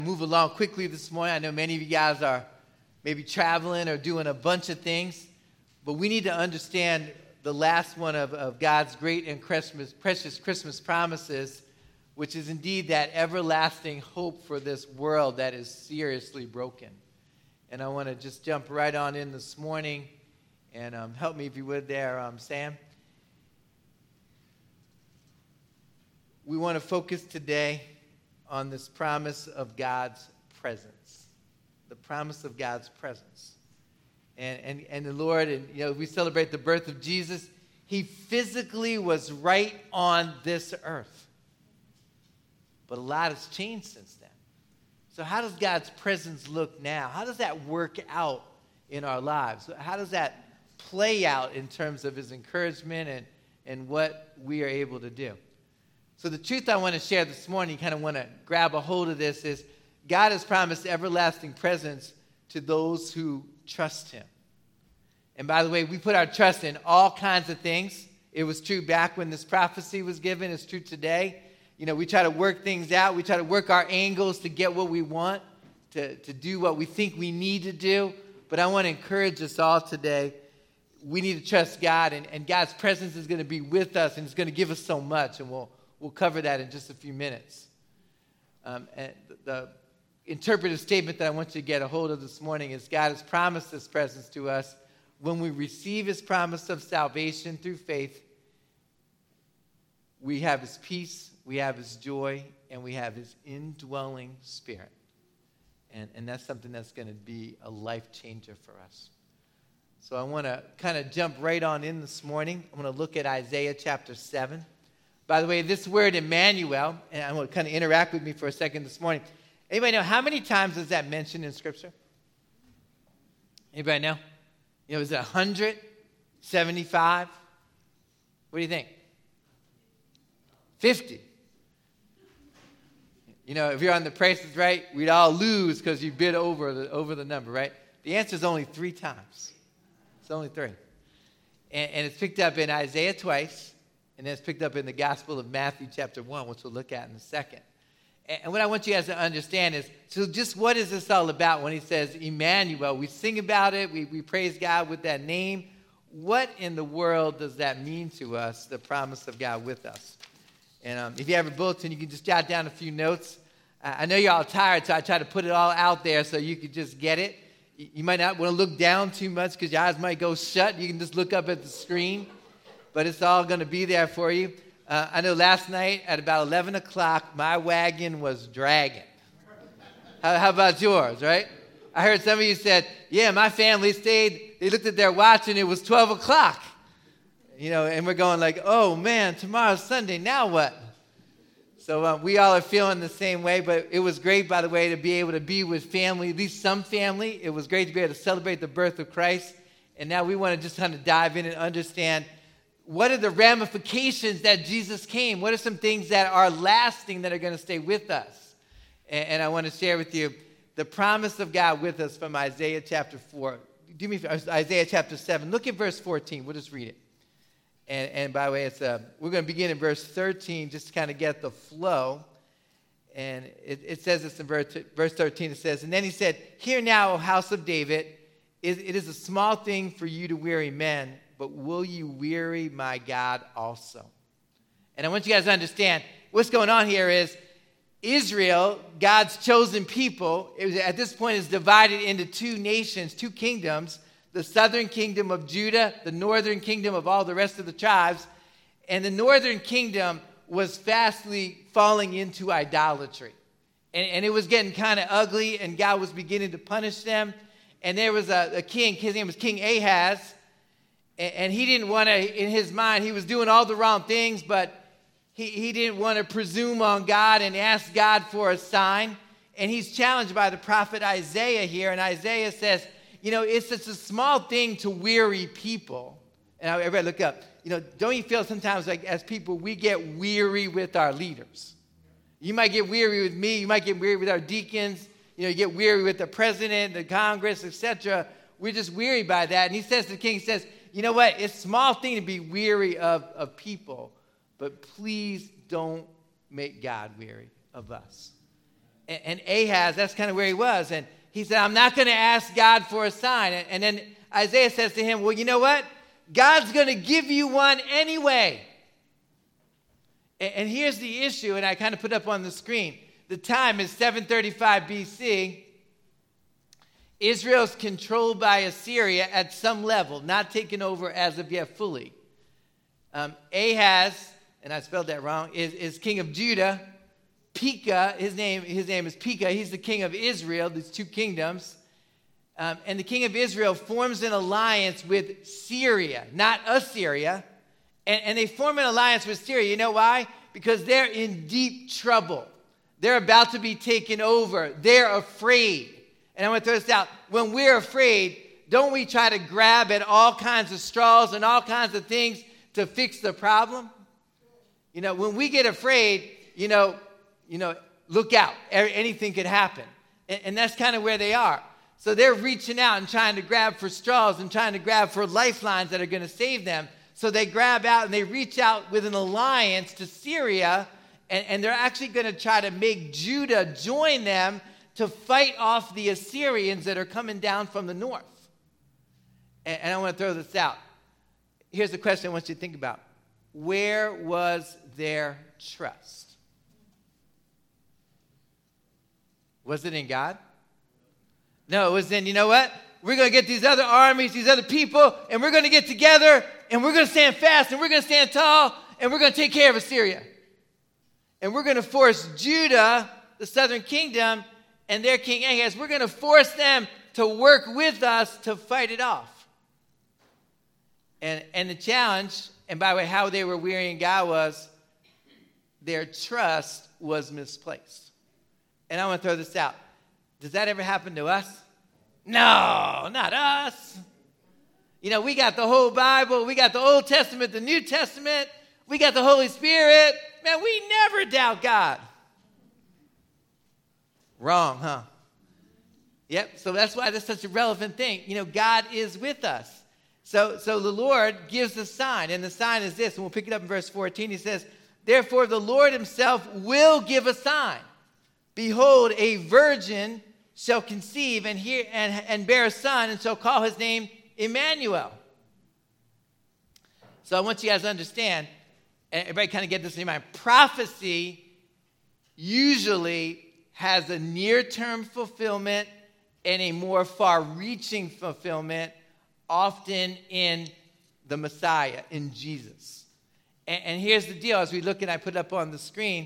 Move along quickly this morning. I know many of you guys are maybe traveling or doing a bunch of things, but we need to understand the last one of God's great and precious Christmas promises, which is indeed that everlasting hope for this world that is seriously broken. And I want to just jump right on in this morning, and help me if you would there, Sam. We want to focus today on this promise of God's presence, the promise of God's presence. And the Lord, and we celebrate the birth of Jesus. He physically was right on this earth. But a lot has changed since then. So how does God's presence look now? How does that work out in our lives? How does that play out in terms of his encouragement and what we are able to do? So the truth I want to share this morning, you kind of want to grab a hold of this, is God has promised everlasting presence to those who trust him. And by the way, we put our trust in all kinds of things. It was true back when this prophecy was given. It's true today. We try to work things out. We try to work our angles to get what we want, to do what we think we need to do. But I want to encourage us all today. We need to trust God, and God's presence is going to be with us, and it's going to give us so much, and we'll cover that in just a few minutes. And the interpretive statement that I want you to get a hold of this morning is God has promised this presence to us. When we receive his promise of salvation through faith, we have his peace, we have his joy, and we have his indwelling spirit. And that's something that's going to be a life changer for us. So I want to kind of jump right on in this morning. I'm going to look at Isaiah chapter 7. By the way, this word Emmanuel, and I'm going to kind of interact with me for a second this morning. Anybody know how many times is that mentioned in Scripture? Anybody know? Is it 100? 75? What do you think? 50. If you're on the Price is Right, we'd all lose because you bid over the number, right? The answer is only 3 times. It's only 3. And it's picked up in Isaiah twice, and then it's picked up in the Gospel of Matthew chapter 1, which we'll look at in a second. And what I want you guys to understand is, so just what is this all about when he says Emmanuel? We sing about it. We praise God with that name. What in the world does that mean to us, the promise of God with us? And if you have a bulletin, you can just jot down a few notes. I know you're all tired, so I try to put it all out there so you can just get it. You might not want to look down too much because your eyes might go shut. You can just look up at the screen. But it's all going to be there for you. I know last night at about 11 o'clock, my wagon was dragging. How about yours, right? I heard some of you said, yeah, my family stayed. They looked at their watch and it was 12 o'clock. And we're going like, oh, man, tomorrow's Sunday. Now what? So we all are feeling the same way. But it was great, by the way, to be able to be with family, at least some family. It was great to be able to celebrate the birth of Christ. And now we want to just kind of dive in and understand what are the ramifications that Jesus came? What are some things that are lasting that are going to stay with us? And I want to share with you the promise of God with us from Isaiah chapter 4. Do me Isaiah chapter 7. Look at verse 14. We'll just read it. And by the way, we're going to begin in verse 13 just to kind of get the flow. And it says this in verse 13. It says, and then he said, hear now, O house of David, it is a small thing for you to weary men, but will you weary my God also? And I want you guys to understand what's going on here is Israel, God's chosen people, at this point is divided into 2 nations, 2 kingdoms, the southern kingdom of Judah, the northern kingdom of all the rest of the tribes. And the northern kingdom was fastly falling into idolatry. And it was getting kind of ugly, and God was beginning to punish them. And there was a king, his name was King Ahaz. And he didn't want to, in his mind, he was doing all the wrong things, but he didn't want to presume on God and ask God for a sign. And he's challenged by the prophet Isaiah here. And Isaiah says, it's just a small thing to weary people. And everybody look up. Don't you feel sometimes like as people, we get weary with our leaders? You might get weary with me. You might get weary with our deacons. You get weary with the president, the Congress, etc. We're just weary by that. And he says to the king, he says, you know what? It's a small thing to be weary of people, but please don't make God weary of us. And Ahaz, that's kind of where he was. And he said, I'm not going to ask God for a sign. And then Isaiah says to him, well, you know what? God's going to give you one anyway. And here's the issue, and I kind of put up on the screen. The time is 735 BC. Israel's controlled by Assyria at some level, not taken over as of yet fully. Ahaz, and I spelled that wrong, is king of Judah. Pekah, his name is Pekah. He's the king of Israel, these two kingdoms. And the king of Israel forms an alliance with Syria, not Assyria. And they form an alliance with Syria. You know why? Because they're in deep trouble. They're about to be taken over. They're afraid. And I want to throw this out. When we're afraid, don't we try to grab at all kinds of straws and all kinds of things to fix the problem? You know, when we get afraid, look out. Anything could happen. And that's kind of where they are. So they're reaching out and trying to grab for straws and trying to grab for lifelines that are going to save them. So they grab out and they reach out with an alliance to Syria, and they're actually going to try to make Judah join them to fight off the Assyrians that are coming down from the north. And I want to throw this out. Here's the question I want you to think about. Where was their trust? Was it in God? No, it was in, you know what? We're going to get these other armies, these other people, and we're going to get together, and we're going to stand fast, and we're going to stand tall, and we're going to take care of Assyria. And we're going to force Judah, the southern kingdom, and their king Ahaz, we're going to force them to work with us to fight it off. And the challenge, and by the way, how they were wearying God was their trust was misplaced. And I want to throw this out. Does that ever happen to us? No, not us. You know, we got the whole Bible. We got the Old Testament, the New Testament. We got the Holy Spirit. Man, we never doubt God. Wrong, huh? Yep, so that's why that's such a relevant thing. You know, God is with us. So the Lord gives a sign, and the sign is this, and we'll pick it up in verse 14. He says, therefore the Lord himself will give a sign. Behold, a virgin shall conceive and bear a son, and shall call his name Emmanuel. So I want you guys to understand, and everybody kind of get this in your mind. Prophecy usually has a near-term fulfillment and a more far-reaching fulfillment, often in the Messiah, in Jesus. And here's the deal. As we look, and I put it up on the screen,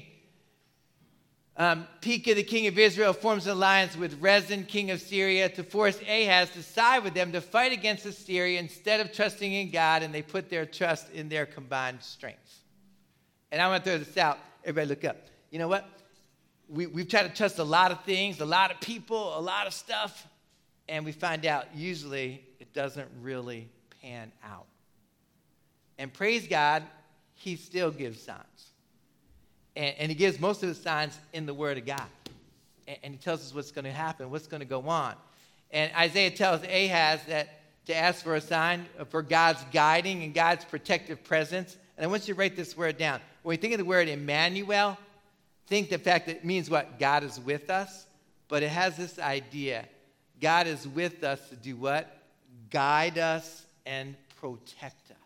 Pekah, the king of Israel, forms an alliance with Rezin, king of Syria, to force Ahaz to side with them to fight against Assyria instead of trusting in God, and they put their trust in their combined strength. And I want to throw this out. Everybody look up. You know what? We've tried to trust a lot of things, a lot of people, a lot of stuff, and we find out usually it doesn't really pan out. And praise God, he still gives signs. And he gives most of the signs in the Word of God. And he tells us what's going to happen, what's going to go on. And Isaiah tells Ahaz that to ask for a sign for God's guiding and God's protective presence. And I want you to write this word down. When you think of the word Emmanuel, think the fact that it means what? God is with us. But it has this idea. God is with us to do what? Guide us and protect us.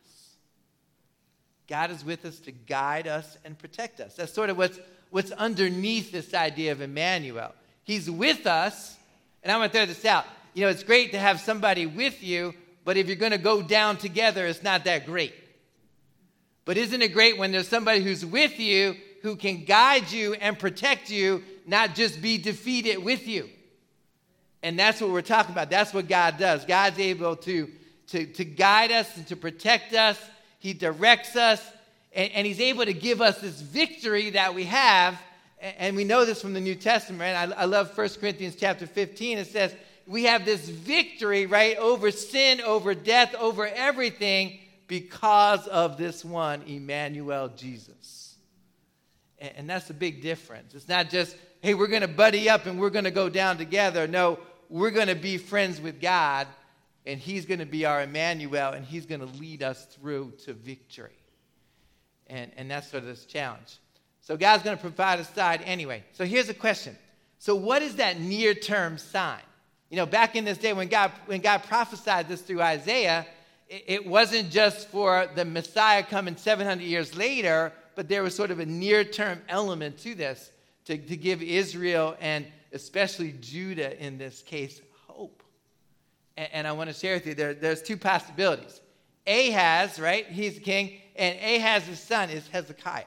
God is with us to guide us and protect us. That's sort of what's underneath this idea of Emmanuel. He's with us, and I'm going to throw this out. You know, it's great to have somebody with you, but if you're going to go down together, it's not that great. But isn't it great when there's somebody who's with you who can guide you and protect you, not just be defeated with you? And that's what we're talking about. That's what God does. God's able to guide us and to protect us. He directs us, and he's able to give us this victory that we have, and we know this from the New Testament. Right? I love 1 Corinthians chapter 15. It says we have this victory, right, over sin, over death, over everything because of this one, Emmanuel, Jesus. And that's a big difference. It's not just, hey, we're going to buddy up and we're going to go down together. No, we're going to be friends with God, and he's going to be our Emmanuel, and he's going to lead us through to victory. And that's sort of this challenge. So God's going to provide a side anyway. So here's a question. So what is that near-term sign? Back in this day when God prophesied this through Isaiah, it wasn't just for the Messiah coming 700 years later, but there was sort of a near-term element to this to give Israel and especially Judah in this case hope. And I want to share with you, there's two possibilities. Ahaz, right? He's the king, and Ahaz's son is Hezekiah.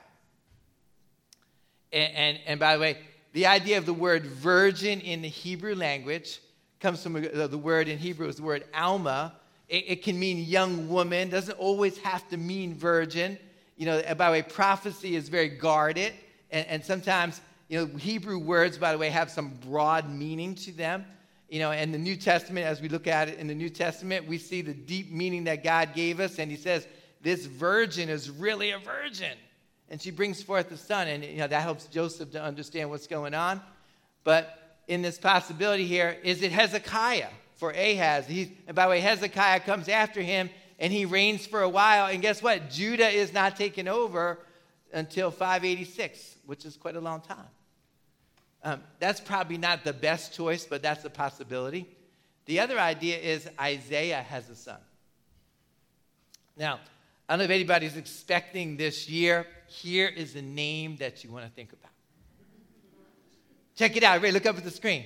And by the way, the idea of the word virgin in the Hebrew language comes from the word in Hebrew is the word alma. It can mean young woman. Doesn't always have to mean virgin. By the way, prophecy is very guarded. And sometimes, Hebrew words, by the way, have some broad meaning to them. And the New Testament, as we look at it in the New Testament, we see the deep meaning that God gave us. And he says, this virgin is really a virgin. And she brings forth a son. And, that helps Joseph to understand what's going on. But in this possibility here, is it Hezekiah for Ahaz? And by the way, Hezekiah comes after him, and he reigns for a while. And guess what? Judah is not taken over until 586, which is quite a long time. That's probably not the best choice, but that's a possibility. The other idea is Isaiah has a son. Now, I don't know if anybody's expecting this year. Here is a name that you want to think about. Check it out. Everybody look up at the screen.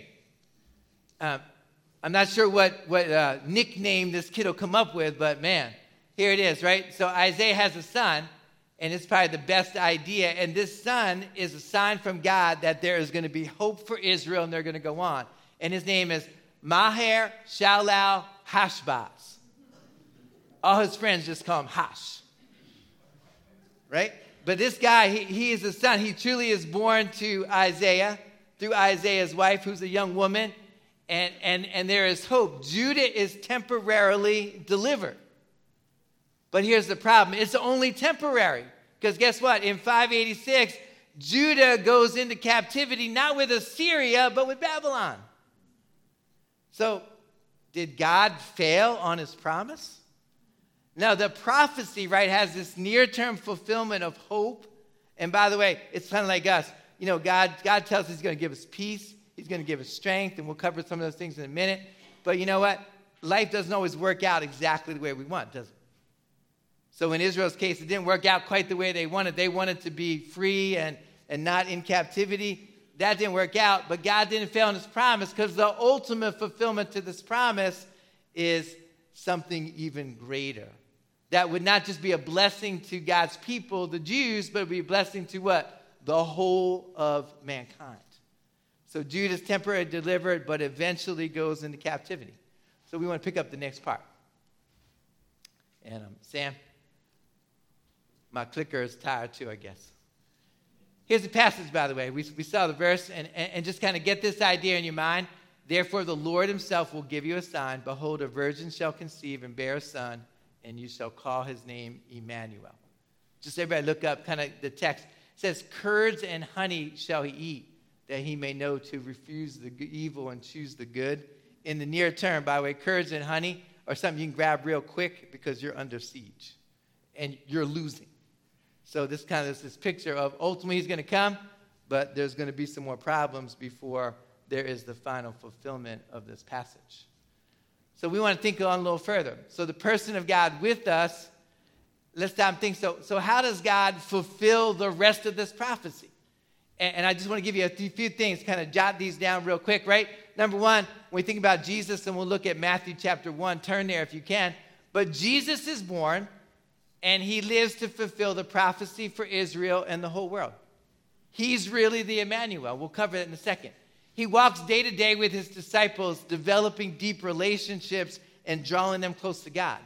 I'm not sure what nickname this kid will come up with, but man, here it is, right? So Isaiah has a son, and it's probably the best idea. And this son is a sign from God that there is going to be hope for Israel, and they're going to go on. And his name is Maher Shalal Hashbaz. All his friends just call him Hash. Right? But this guy, he is a son. He truly is born to Isaiah through Isaiah's wife, who's a young woman. And there is hope. Judah is temporarily delivered. But here's the problem. It's only temporary. Because guess what? In 586, Judah goes into captivity, not with Assyria, but with Babylon. So, did God fail on his promise? No, the prophecy, right, has this near-term fulfillment of hope. And by the way, it's kind of like us. God tells us he's going to give us peace. He's going to give us strength, and we'll cover some of those things in a minute. But you know what? Life doesn't always work out exactly the way we want, does it? So in Israel's case, it didn't work out quite the way they wanted. They wanted to be free and not in captivity. That didn't work out, but God didn't fail on his promise, because the ultimate fulfillment to this promise is something even greater. That would not just be a blessing to God's people, the Jews, but it would be a blessing to what? The whole of mankind. So Judah's temporarily delivered, but eventually goes into captivity. So we want to pick up the next part. And Sam, my clicker is tired too, I guess. Here's the passage, by the way. We saw the verse, and just kind of get this idea in your mind. Therefore the Lord himself will give you a sign. Behold, a virgin shall conceive and bear a son, and you shall call his name Emmanuel. Just everybody look up kind of the text. It says, curds and honey shall he eat, that he may know to refuse the evil and choose the good. In the near term, by the way, curds and honey are something you can grab real quick because you're under siege and you're losing. So this kind of this picture of ultimately he's going to come, but there's going to be some more problems before there is the final fulfillment of this passage. So we want to think on a little further. So the person of God with us, let's stop and think. So how does God fulfill the rest of this prophecy? And I just want to give you a few things, kind of jot these down real quick, right? Number one, when we think about Jesus, and we'll look at Matthew chapter 1, turn there if you can. But Jesus is born, and he lives to fulfill the prophecy for Israel and the whole world. He's really the Emmanuel. We'll cover that in a second. He walks day to day with his disciples, developing deep relationships and drawing them close to God.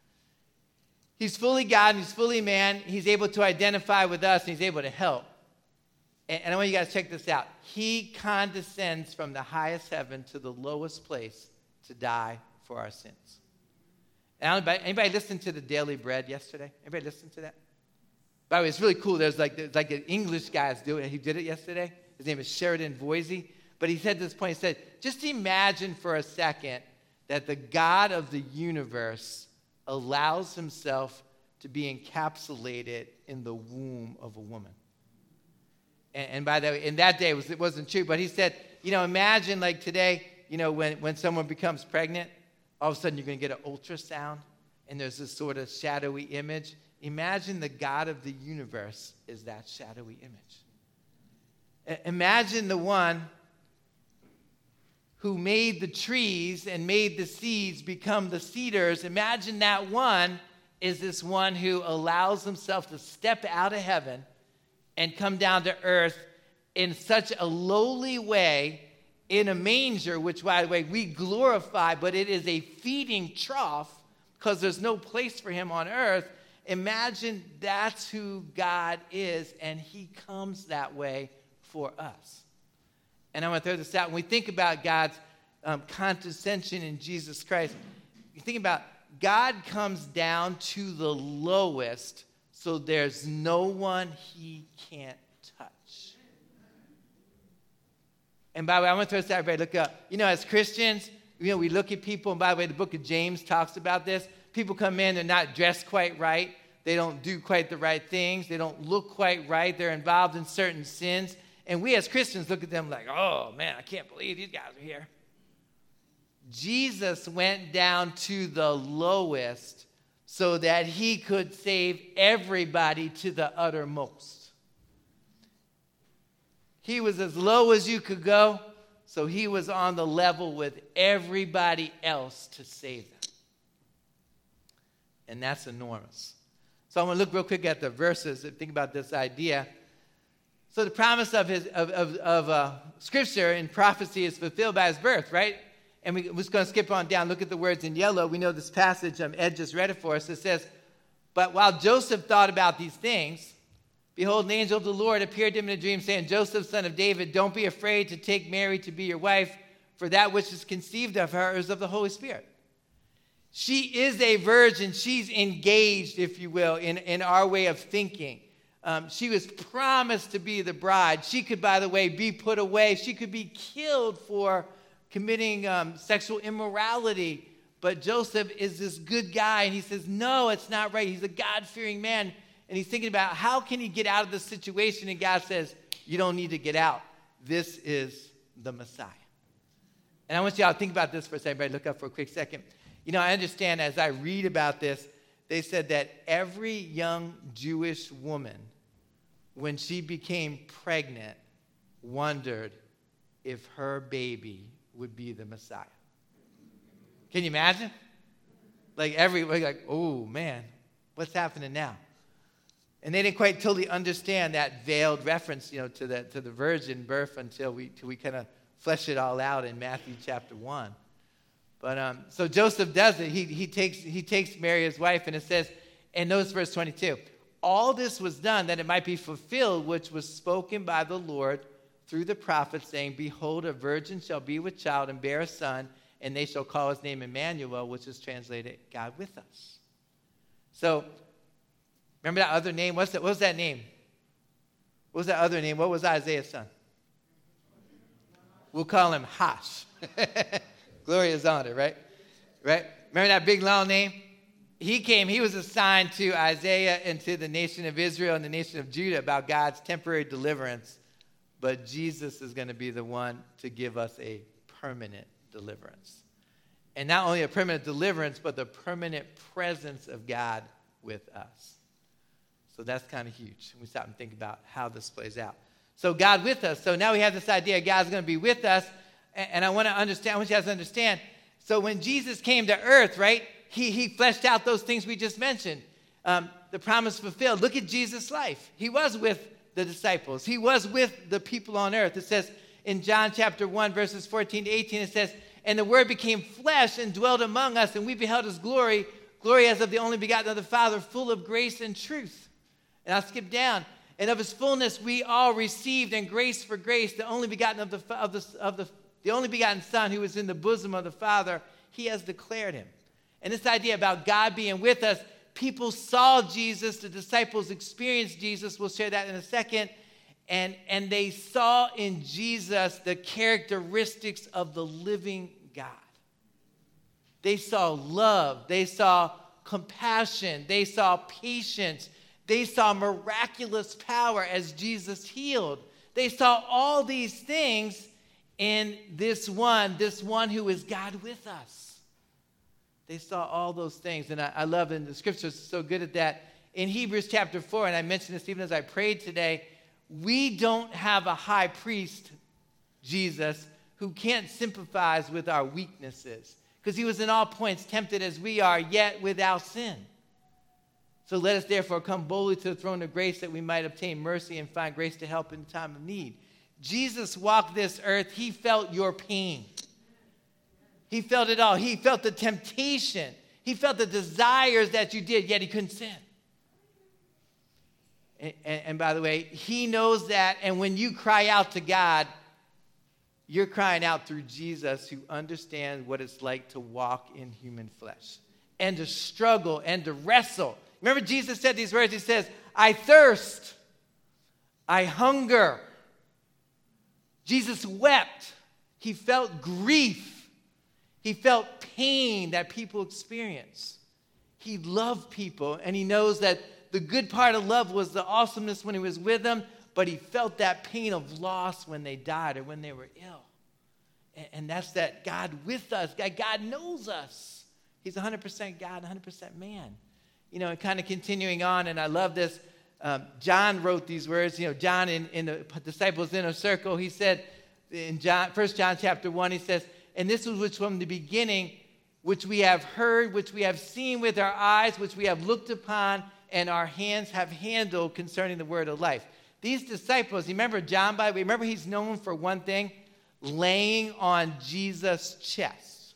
He's fully God and he's fully man. He's able to identify with us, and he's able to help. And I want you guys to check this out. He condescends from the highest heaven to the lowest place to die for our sins. And anybody listen to the Daily Bread yesterday? Anybody listen to that? By the way, it's really cool. There's like an English guy doing it. He did it yesterday. His name is Sheridan Voisey. But he said this point. He said, just imagine for a second that the God of the universe allows himself to be encapsulated in the womb of a woman. And by the way, in that day, it wasn't true, but he said imagine like today, when someone becomes pregnant, all of a sudden you're going to get an ultrasound, and there's this sort of shadowy image. Imagine the God of the universe is that shadowy image. Imagine the one who made the trees and made the seeds become the cedars. Imagine that one is this one who allows himself to step out of heaven and come down to earth in such a lowly way in a manger, which, by the way, we glorify, but it is a feeding trough because there's no place for him on earth. Imagine that's who God is, and he comes that way for us. And I want to throw this out. When we think about God's condescension in Jesus Christ, you think about God comes down to the lowest, so there's no one he can't touch. And by the way, I want to throw this out, everybody, look up. As Christians, we look at people, and by the way, the book of James talks about this. People come in, they're not dressed quite right. They don't do quite the right things. They don't look quite right. They're involved in certain sins. And we as Christians look at them like, oh, man, I can't believe these guys are here. Jesus went down to the lowest so that he could save everybody to the uttermost. He was as low as you could go, so he was on the level with everybody else to save them. And that's enormous. So I'm going to look real quick at the verses and think about this idea. So the promise of Scripture and prophecy is fulfilled by his birth, right? And we're just going to skip on down. Look at the words in yellow. We know this passage. Ed just read it for us. It says, but while Joseph thought about these things, behold, an angel of the Lord appeared to him in a dream, saying, Joseph, son of David, don't be afraid to take Mary to be your wife, for that which is conceived of her is of the Holy Spirit. She is a virgin. She's engaged, if you will, in our way of thinking. She was promised to be the bride. She could, by the way, be put away. She could be killed for committing sexual immorality. But Joseph is this good guy, and he says, no, it's not right. He's a God-fearing man, and he's thinking about how can he get out of this situation, and God says, you don't need to get out. This is the Messiah. And I want you all to think about this for a second. Everybody look up for a quick second. I understand as I read about this, they said that every young Jewish woman, when she became pregnant, wondered if her baby would be the Messiah. Can you imagine? Like everybody, like, oh man, what's happening now? And they didn't quite totally understand that veiled reference, to the virgin birth until we kind of flesh it all out in Matthew chapter 1. But so Joseph does it. He takes Mary, his wife, and it says, and notice verse 22. All this was done that it might be fulfilled, which was spoken by the Lord through the prophet, saying, behold, a virgin shall be with child and bear a son, and they shall call his name Emmanuel, which is translated God with us. So remember that other name? What was that name? What was that other name? What was Isaiah's son? We'll call him Hash. Glory is on it, right? Right? Remember that big long name? He was assigned to Isaiah and to the nation of Israel and the nation of Judah about God's temporary deliverance. But Jesus is going to be the one to give us a permanent deliverance. And not only a permanent deliverance, but the permanent presence of God with us. So that's kind of huge. We stop and think about how this plays out. So God with us. So now we have this idea God's going to be with us. And I want you guys to understand. So when Jesus came to earth, right, he fleshed out those things we just mentioned. The promise fulfilled. Look at Jesus' life. He was with the disciples. He was with the people on earth. It says in John chapter 1, verses 14 to 18, it says, and the Word became flesh and dwelt among us, and we beheld his glory, glory as of the only begotten of the Father, full of grace and truth. And I'll skip down. And of his fullness we all received, and grace for grace, the only begotten the only begotten Son who was in the bosom of the Father, he has declared him. And this idea about God being with us, people saw Jesus, the disciples experienced Jesus, we'll share that in a second, and they saw in Jesus the characteristics of the living God. They saw love, they saw compassion, they saw patience, they saw miraculous power as Jesus healed. They saw all these things in this one who is God with us. They saw all those things. And I love in the scriptures, so good at that. In Hebrews chapter 4, and I mentioned this even as I prayed today, we don't have a high priest, Jesus, who can't sympathize with our weaknesses. Because he was in all points tempted as we are, yet without sin. So let us therefore come boldly to the throne of grace that we might obtain mercy and find grace to help in time of need. Jesus walked this earth. He felt your pain. He felt it all. He felt the temptation. He felt the desires that you did, yet he couldn't sin. And by the way, he knows that. And when you cry out to God, you're crying out through Jesus, who understands what it's like to walk in human flesh and to struggle and to wrestle. Remember, Jesus said these words. He says, I thirst. I hunger. Jesus wept. He felt grief. He felt pain that people experience. He loved people, and he knows that the good part of love was the awesomeness when he was with them, but he felt that pain of loss when they died or when they were ill. And that's that God with us. God knows us. He's 100% God, 100% man. And kind of continuing on, and I love this. John wrote these words. John in the disciples' inner circle, he said in 1 John chapter 1, he says, and this was which from the beginning, which we have heard, which we have seen with our eyes, which we have looked upon, and our hands have handled concerning the word of life. These disciples, remember John, by the way, remember he's known for one thing, laying on Jesus' chest.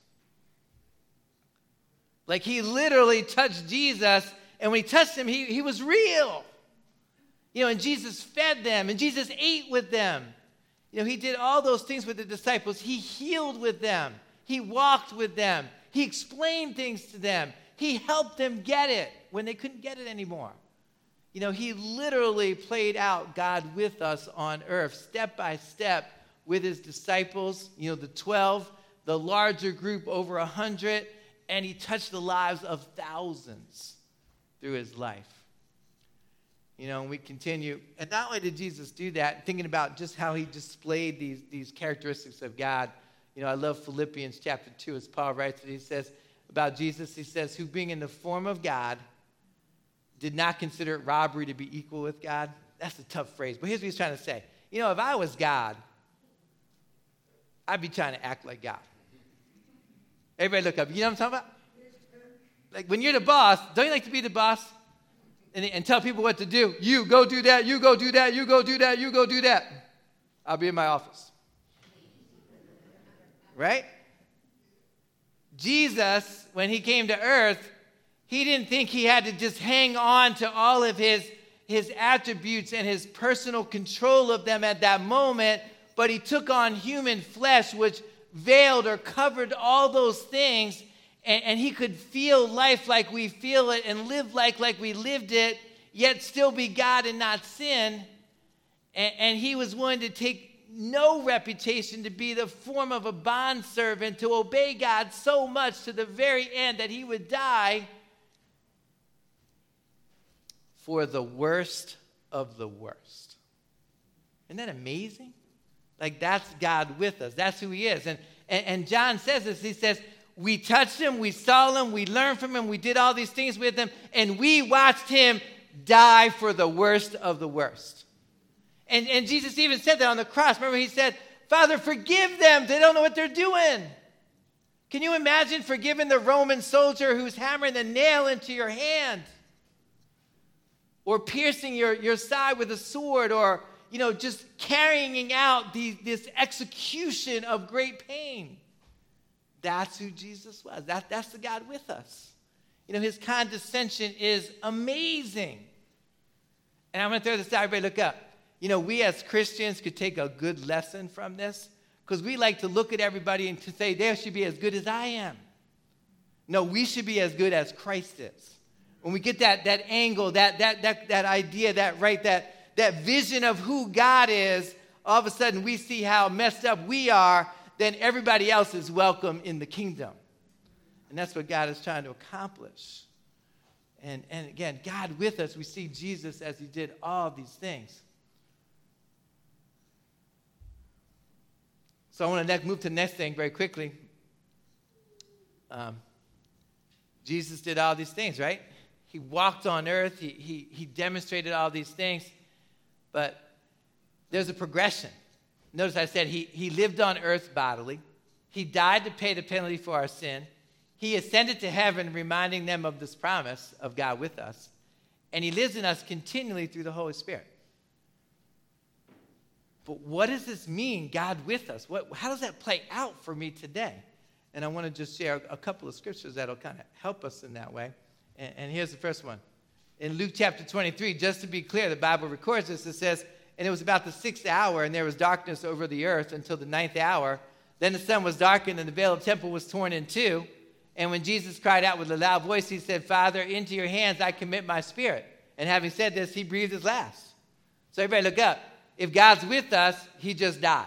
Like he literally touched Jesus, and when he touched him, he was real. And Jesus fed them, and Jesus ate with them. He did all those things with the disciples. He healed with them. He walked with them. He explained things to them. He helped them get it when they couldn't get it anymore. He literally played out God with us on earth, step by step, with his disciples, the 12, the larger group, over 100, and he touched the lives of thousands through his life. And we continue. And not only did Jesus do that, thinking about just how he displayed these characteristics of God. I love Philippians chapter 2, as Paul writes it. He says about Jesus, he says, who being in the form of God, did not consider it robbery to be equal with God. That's a tough phrase, but here's what he's trying to say. If I was God, I'd be trying to act like God. Everybody look up. You know what I'm talking about? Like when you're the boss, don't you like to be the boss? And tell people what to do. You go do that, you go do that, you go do that, you go do that. I'll be in my office. Right? Jesus, when he came to earth, he didn't think he had to just hang on to all of his attributes and his personal control of them at that moment, but he took on human flesh, which veiled or covered all those things, and he could feel life like we feel it and live like we lived it, yet still be God and not sin. And he was willing to take no reputation, to be the form of a bondservant, to obey God so much to the very end that he would die for the worst of the worst. Isn't that amazing? Like that's God with us. That's who he is. And John says this. He says, we touched him, we saw him, we learned from him, we did all these things with him, and we watched him die for the worst of the worst. And Jesus even said that on the cross. Remember, he said, Father, forgive them. They don't know what they're doing. Can you imagine forgiving the Roman soldier who's hammering the nail into your hand? Or piercing your side with a sword, or just carrying out this execution of great pain. That's who Jesus was. That's the God with us. His condescension is amazing. And I'm going to throw this out. Everybody look up. We as Christians could take a good lesson from this, because we like to look at everybody and to say they should be as good as I am. No, we should be as good as Christ is. When we get that angle, that idea, that vision of who God is, all of a sudden we see how messed up we are, then everybody else is welcome in the kingdom. And that's what God is trying to accomplish. And again, God with us, we see Jesus as he did all these things. So I want to move to the next thing very quickly. Jesus did all these things, right? He walked on earth. He demonstrated all these things. But there's a progression. Notice I said he lived on earth bodily. He died to pay the penalty for our sin. He ascended to heaven, reminding them of this promise of God with us. And he lives in us continually through the Holy Spirit. But what does this mean, God with us? How does that play out for me today? And I want to just share a couple of scriptures that will kind of help us in that way. And here's the first one. In Luke chapter 23, just to be clear, the Bible records this. It says, and it was about the 6th hour, and there was darkness over the earth until the 9th hour. Then the sun was darkened, and the veil of the temple was torn in two. And when Jesus cried out with a loud voice, he said, Father, into your hands I commit my spirit. And having said this, he breathed his last. So everybody look up. If God's with us, he just died.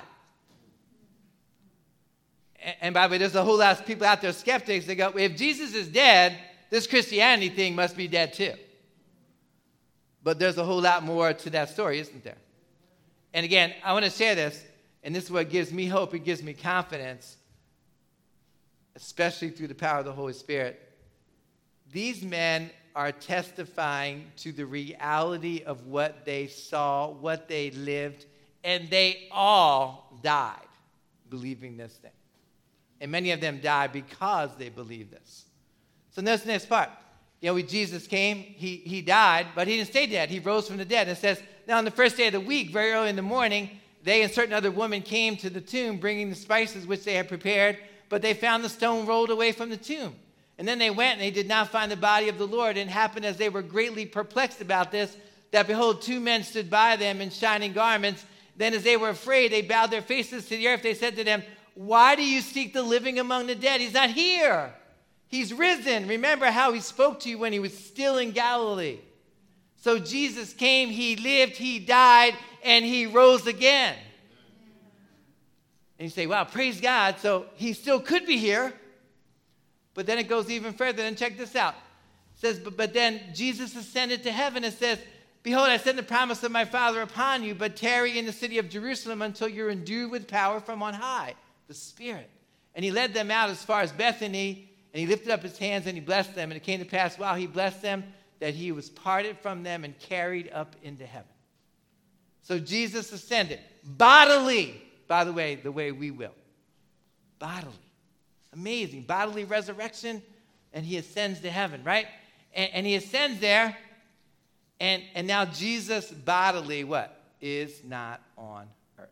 And by the way, there's a whole lot of people out there, skeptics, they go, if Jesus is dead, this Christianity thing must be dead too. But there's a whole lot more to that story, isn't there? And again, I want to share this, and this is what gives me hope. It gives me confidence, especially through the power of the Holy Spirit. These men are testifying to the reality of what they saw, what they lived, and they all died believing this thing. And many of them died because they believed this. So notice the next part. When Jesus came, he died, but he didn't stay dead. He rose from the dead. And it says, now on the first day of the week, very early in the morning, they and certain other women came to the tomb, bringing the spices which they had prepared, but they found the stone rolled away from the tomb. And then they went, and they did not find the body of the Lord. And it happened as they were greatly perplexed about this, that behold, two men stood by them in shining garments. Then as they were afraid, they bowed their faces to the earth. They said to them, why do you seek the living among the dead? He's not here. He's risen. Remember how he spoke to you when he was still in Galilee. So Jesus came, he lived, he died, and he rose again. And you say, wow, praise God. So he still could be here. But then it goes even further. And check this out. It says, but then Jesus ascended to heaven. It says, behold, I send the promise of my Father upon you, but tarry in the city of Jerusalem until you're endued with power from on high, the Spirit. And he led them out as far as Bethany, and he lifted up his hands and he blessed them. And it came to pass while he blessed them that he was parted from them and carried up into heaven. So Jesus ascended bodily, by the way we will. Bodily. Amazing. Bodily resurrection, and he ascends to heaven, right? And he ascends there, and now Jesus bodily, what? Is not on earth.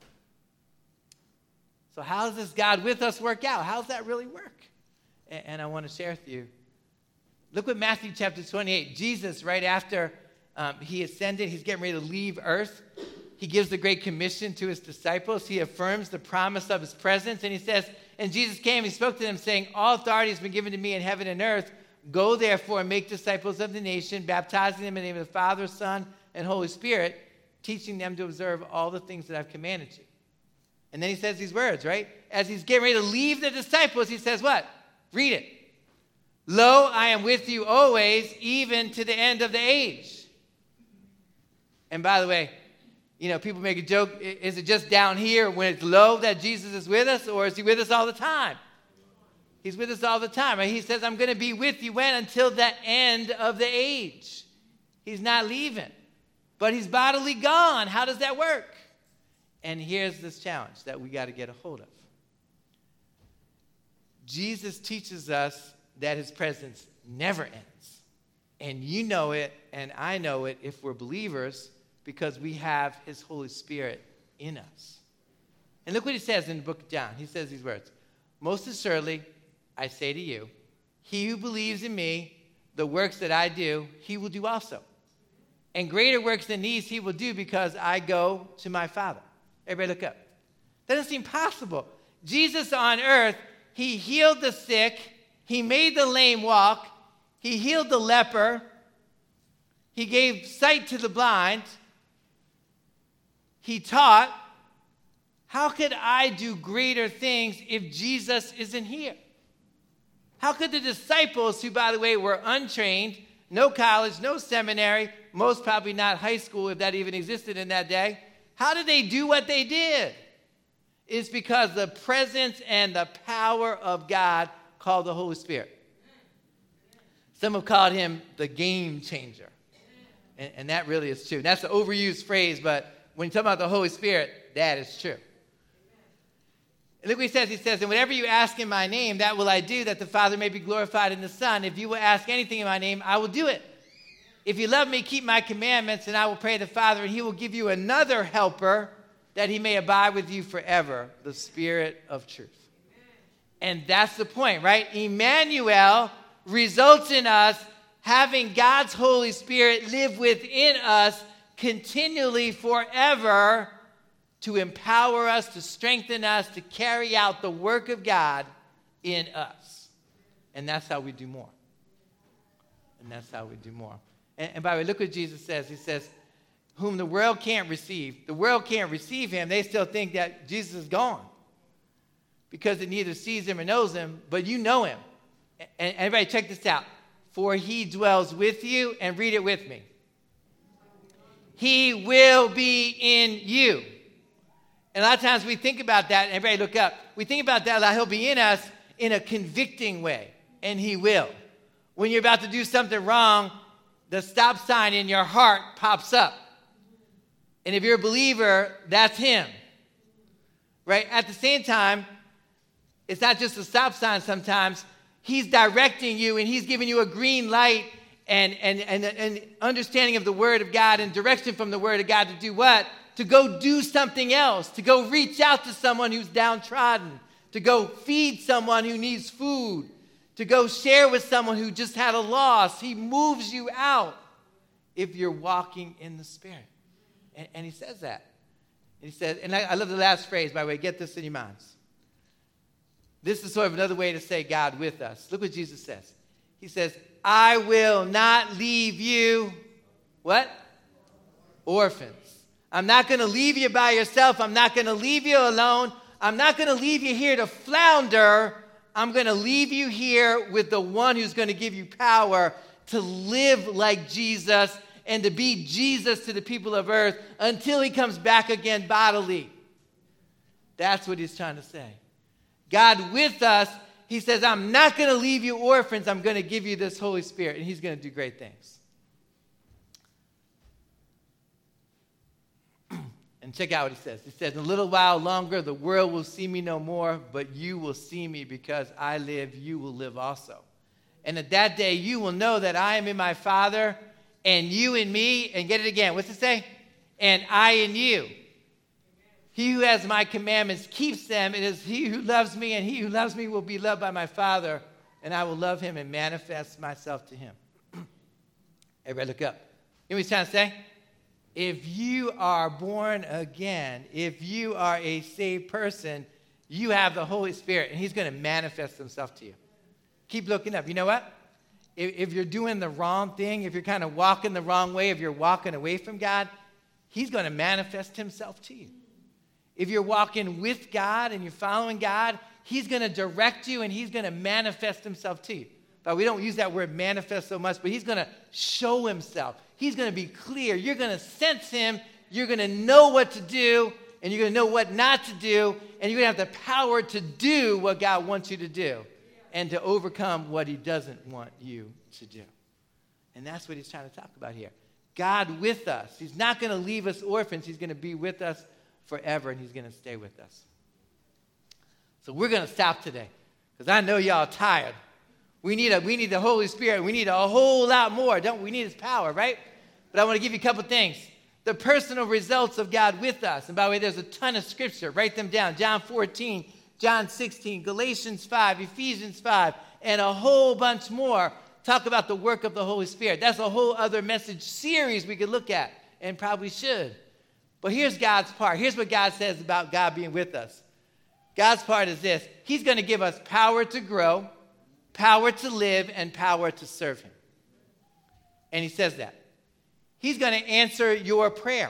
So how does this God with us work out? How does that really work? And I want to share with you. Look what Matthew chapter 28. Jesus, right after he ascended, he's getting ready to leave earth. He gives the Great Commission to his disciples. He affirms the promise of his presence. And he says, and Jesus came, he spoke to them saying, all authority has been given to me in heaven and earth. Go therefore and make disciples of the nation, baptizing them in the name of the Father, Son, and Holy Spirit, teaching them to observe all the things that I've commanded you. And then he says these words, right? As he's getting ready to leave the disciples, he says what? Read it. Lo, I am with you always, even to the end of the age. And by the way, people make a joke. Is it just down here when it's low that Jesus is with us, or is he with us all the time? He's with us all the time. Right? He says, I'm going to be with you when? Until the end of the age. He's not leaving. But he's bodily gone. How does that work? And here's this challenge that we got to get a hold of. Jesus teaches us that his presence never ends. And you know it, and I know it if we're believers, because we have his Holy Spirit in us. And look what he says in the book of John. He says these words. Most assuredly, I say to you, he who believes in me, the works that I do, he will do also. And greater works than these he will do because I go to my Father. Everybody look up. That doesn't seem possible. Jesus on earth, he healed the sick. He made the lame walk. He healed the leper. He gave sight to the blind. He taught. How could I do greater things if Jesus isn't here? How could the disciples, who, by the way, were untrained, no college, no seminary, most probably not high school if that even existed in that day, how did they do what they did? It's because the presence and the power of God called the Holy Spirit. Some have called him the game changer. And that really is true. That's an overused phrase, but when you talk about the Holy Spirit, that is true. And look what he says. He says, and whatever you ask in my name, that will I do, that the Father may be glorified in the Son. If you will ask anything in my name, I will do it. If you love me, keep my commandments, and I will pray to the Father, and he will give you another helper, that he may abide with you forever, the Spirit of truth. And that's the point, right? Emmanuel results in us having God's Holy Spirit live within us continually forever to empower us, to strengthen us, to carry out the work of God in us. And that's how we do more. And that's how we do more. And by the way, look what Jesus says. He says, whom the world can't receive. The world can't receive him. They still think that Jesus is gone because it neither sees him or knows him, but you know him. And everybody check this out. For he dwells with you, and read it with me. He will be in you. And a lot of times we think about that, and everybody look up. We think about that like he'll be in us in a convicting way, and he will. When you're about to do something wrong, the stop sign in your heart pops up. And if you're a believer, that's him. Right? At the same time, it's not just a stop sign sometimes. He's directing you, and he's giving you a green light and understanding of the Word of God and direction from the Word of God to do what? To go do something else, to go reach out to someone who's downtrodden, to go feed someone who needs food, to go share with someone who just had a loss. He moves you out if you're walking in the Spirit. And he says that. And he says, and I love the last phrase, by the way, get this in your minds. This is sort of another way to say God with us. Look what Jesus says. He says, I will not leave you, what? Orphans. I'm not going to leave you by yourself. I'm not going to leave you alone. I'm not going to leave you here to flounder. I'm going to leave you here with the one who's going to give you power to live like Jesus and to be Jesus to the people of earth until he comes back again bodily. That's what he's trying to say. God with us, he says, I'm not going to leave you orphans. I'm going to give you this Holy Spirit, and he's going to do great things. And check out what he says. He says, in a little while longer, the world will see me no more, but you will see me because I live, you will live also. And at that day, you will know that I am in my Father, and you in me. And get it again. What's it say? And I in you. He who has my commandments keeps them. It is he who loves me, and he who loves me will be loved by my Father, and I will love him and manifest myself to him. Everybody look up. You know what he's trying to say? If you are born again, if you are a saved person, you have the Holy Spirit, and he's going to manifest himself to you. Keep looking up. You know what? If you're doing the wrong thing, if you're kind of walking the wrong way, if you're walking away from God, he's going to manifest himself to you. If you're walking with God and you're following God, he's going to direct you and he's going to manifest himself to you. But we don't use that word manifest so much, but he's going to show himself. He's going to be clear. You're going to sense him. You're going to know what to do, and you're going to know what not to do, and you're going to have the power to do what God wants you to do and to overcome what he doesn't want you to do. And that's what he's trying to talk about here. God with us. He's not going to leave us orphans. He's going to be with us forever, and he's going to stay with us. So we're going to stop today because I know y'all tired. We need the Holy Spirit. We need a whole lot more, don't we? We need his power, right? But I want to give you a couple things. The personal results of God with us. And by the way, there's a ton of scripture. Write them down. John 14, John 16, Galatians 5, Ephesians 5, and a whole bunch more talk about the work of the Holy Spirit. That's a whole other message series we could look at and probably should. But here's God's part. Here's what God says about God being with us. God's part is this. He's going to give us power to grow, power to live, and power to serve him. And he says that. He's going to answer your prayer.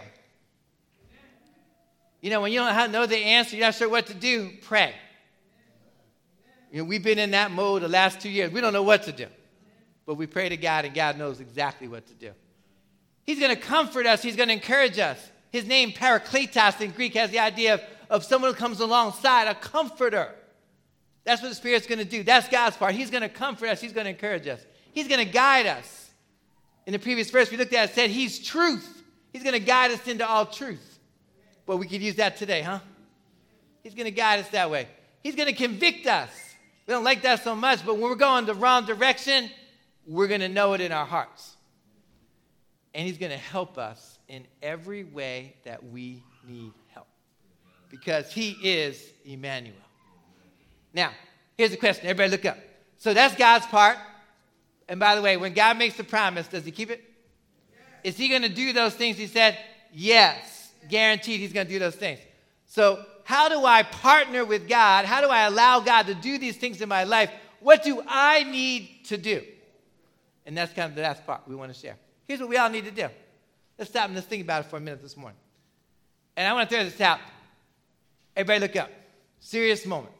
You know, when you don't know the answer, you're not sure what to do, pray. You know, we've been in that mode the last 2 years. We don't know what to do. But we pray to God, and God knows exactly what to do. He's going to comfort us. He's going to encourage us. His name, Parakletos, in Greek, has the idea of someone who comes alongside, a comforter. That's what the Spirit's going to do. That's God's part. He's going to comfort us. He's going to encourage us. He's going to guide us. In the previous verse we looked at, it said he's truth. He's going to guide us into all truth. Well, we could use that today, huh? He's going to guide us that way. He's going to convict us. We don't like that so much, but when we're going the wrong direction, we're going to know it in our hearts. And he's going to help us in every way that we need help. Because he is Emmanuel. Now, here's the question. Everybody look up. So that's God's part. And by the way, when God makes a promise, does he keep it? Yes. Is he going to do those things he said? Yes. Guaranteed he's going to do those things. So how do I partner with God? How do I allow God to do these things in my life? What do I need to do? And that's kind of the last part we want to share. Here's what we all need to do. Let's stop and let's think about it for a minute this morning. And I want to throw this out. Everybody look up. Serious moment.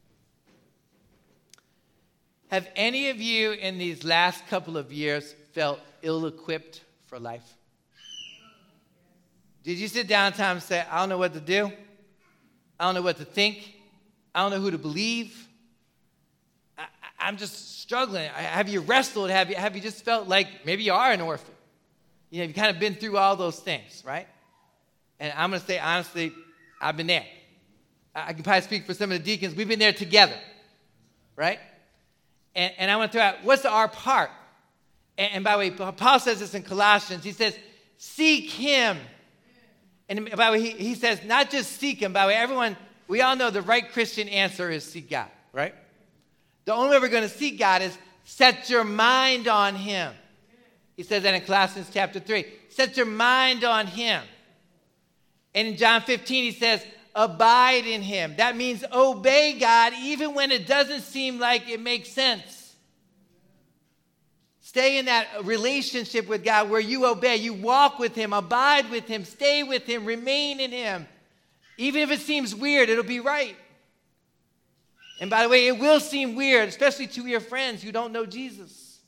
Have any of you in these last couple of years felt ill-equipped for life? Did you sit down time and say, I don't know what to do. I don't know what to think. I don't know who to believe. I'm just struggling. Have you wrestled? Have you just felt like maybe you are an orphan? You know, you've kind of been through all those things, right? And I'm going to say, honestly, I've been there. I can probably speak for some of the deacons. We've been there together, right? And I want to throw out, what's our part? And by the way, Paul says this in Colossians. He says, seek him. And by the way, he says, not just seek him. By the way, everyone, we all know the right Christian answer is seek God, right? The only way we're going to seek God is set your mind on him. He says that in Colossians chapter 3. Set your mind on him. And in John 15, he says, abide in him. That means obey God even when it doesn't seem like it makes sense. Stay in that relationship with God where you obey, you walk with him, abide with him, stay with him, remain in him. Even if it seems weird, it'll be right. And by the way, it will seem weird, especially to your friends who don't know Jesus.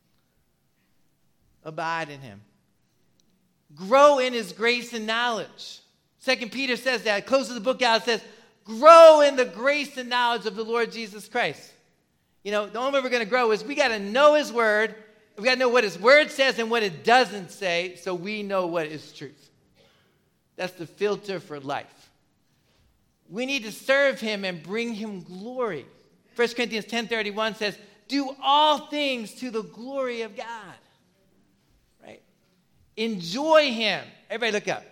Abide in him. Grow in his grace and knowledge. 2 Peter says that, closes the book out, says, grow in the grace and knowledge of the Lord Jesus Christ. You know, the only way we're going to grow is we got to know his word. We got to know what his word says and what it doesn't say so we know what is truth. That's the filter for life. We need to serve him and bring him glory. 1 Corinthians 10:31 says, do all things to the glory of God. Right? Enjoy him. Everybody look up.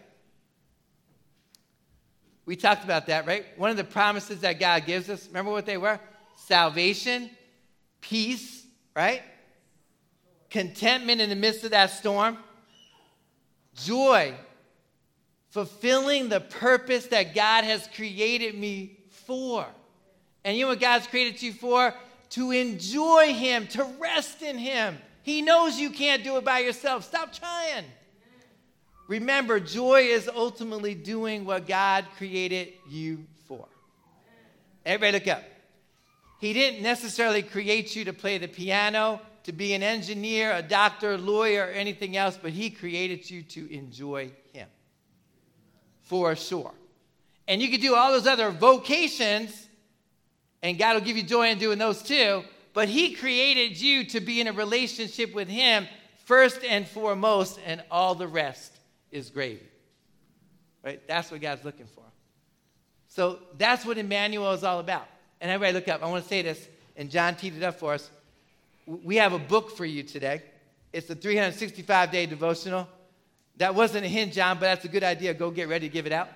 We talked about that, right? One of the promises that God gives us, remember what they were? Salvation, peace, right? Contentment in the midst of that storm, joy, fulfilling the purpose that God has created me for. And you know what God's created you for? To enjoy him, to rest in him. He knows you can't do it by yourself. Stop trying. Remember, joy is ultimately doing what God created you for. Everybody look up. He didn't necessarily create you to play the piano, to be an engineer, a doctor, lawyer, or anything else, but he created you to enjoy him. For sure. And you can do all those other vocations, and God will give you joy in doing those too, but he created you to be in a relationship with him first and foremost, and all the rest is gravy. Right? That's what God's looking for. So that's what Emmanuel is all about. And everybody look up. I want to say this, and John teed it up for us. We have a book for you today. It's the 365-day devotional. That wasn't a hint, John, but that's a good idea. Go get ready to give it out.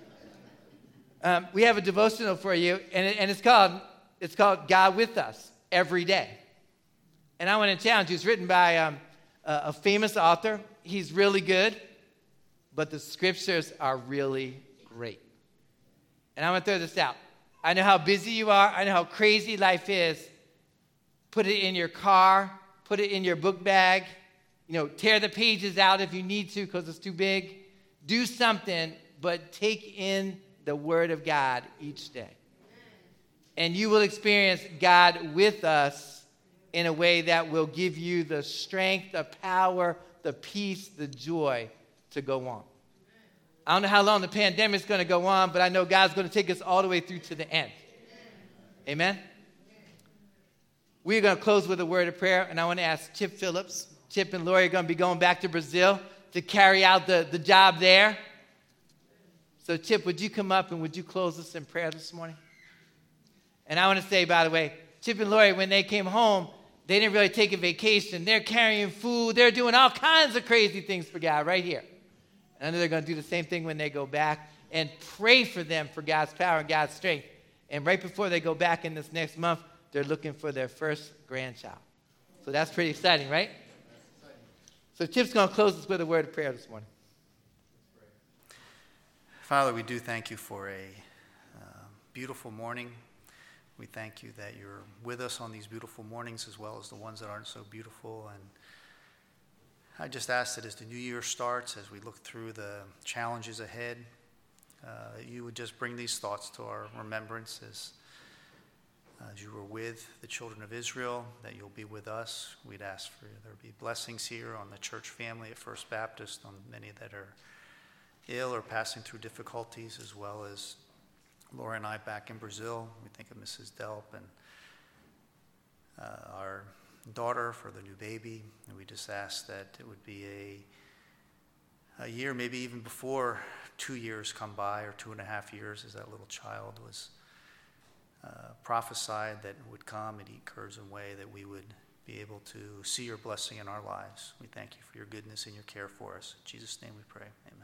We have a devotional for you, and it's called God With Us Every Day. And I want to challenge you. It's written by a famous author. He's really good, but the scriptures are really great. And I want to throw this out. I know how busy you are. I know how crazy life is. Put it in your car. Put it in your book bag. You know, tear the pages out if you need to because it's too big. Do something, but take in the Word of God each day. And you will experience God with us in a way that will give you the strength, the power, the peace, the joy to go on. I don't know how long the pandemic's going to go on, but I know God's going to take us all the way through to the end. Amen? We're going to close with a word of prayer, and I want to ask Chip Phillips. Chip and Lori are going to be going back to Brazil to carry out the job there. So, Chip, would you come up and would you close us in prayer this morning? And I want to say, by the way, Chip and Lori, when they came home, they didn't really take a vacation. They're carrying food. They're doing all kinds of crazy things for God right here. And I know they're going to do the same thing when they go back, and pray for them for God's power and God's strength. And right before they go back in this next month, they're looking for their first grandchild. So that's pretty exciting, right? So Chip's going to close us with a word of prayer this morning. Father, we do thank you for a beautiful morning. We thank you that you're with us on these beautiful mornings as well as the ones that aren't so beautiful. And I just ask that as the new year starts, as we look through the challenges ahead, you would just bring these thoughts to our remembrance as you were with the children of Israel, that you'll be with us. We'd ask for there be blessings here on the church family at First Baptist, on many that are ill or passing through difficulties, as well as Laura and I back in Brazil. We think of Mrs. Delp and our daughter for the new baby. And we just ask that it would be a year, maybe even before 2 years come by, or 2.5 years, as that little child was prophesied that would come and eat curds and whey, that we would be able to see your blessing in our lives. We thank you for your goodness and your care for us. In Jesus' name we pray. Amen.